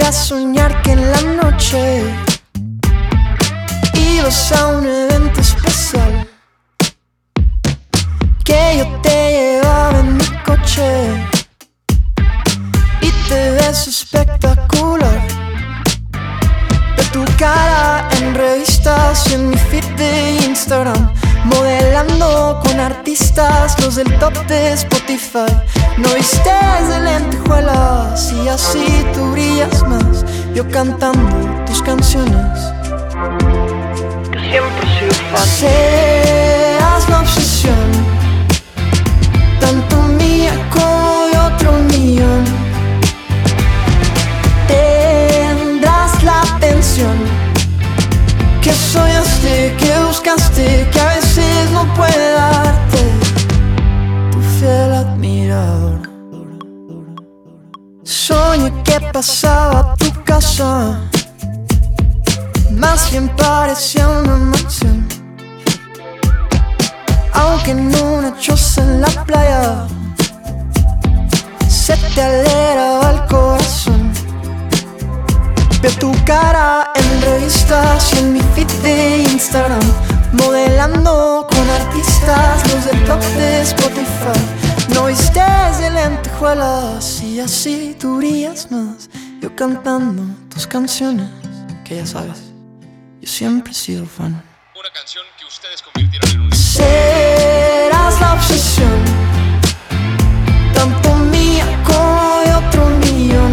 a soñar que en la noche ibas a un evento especial, que yo te llevaba en mi coche y te ves espectacular. De tu cara en revistas y en mi feed de Instagram, modelando con artistas, los del top de Spotify. No vistes de lentejuelas y así tú brillas más, yo cantando tus canciones. Yo siempre he sido fan. Serás la obsesión, tanto mía como de otro millón. Tendrás la atención que soñaste, que buscaste, que a veces no puede darte tu fiel admirador. Soñé que pasaba a tu casa, más bien parecía una mansión, aunque en una choza en la playa se te alegraba el corazón. Veo tu cara en revistas y en mi feed de Instagram, modelando con artistas, los del top de Spotify. No vistes de lentejuelas y así tú brillas más, yo cantando tus canciones, que ya sabes, yo siempre he sido fan. Una canción que ustedes convirtieron en un... Serás la obsesión, tanto mía como de otro millón.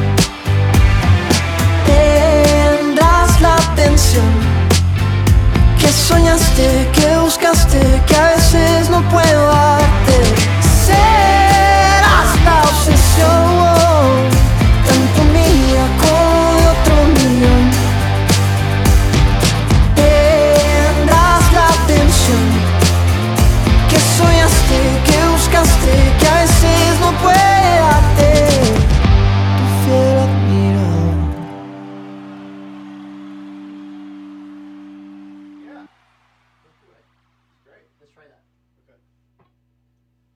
Tendrás la atención que soñaste, que buscaste, que a veces no puedo darte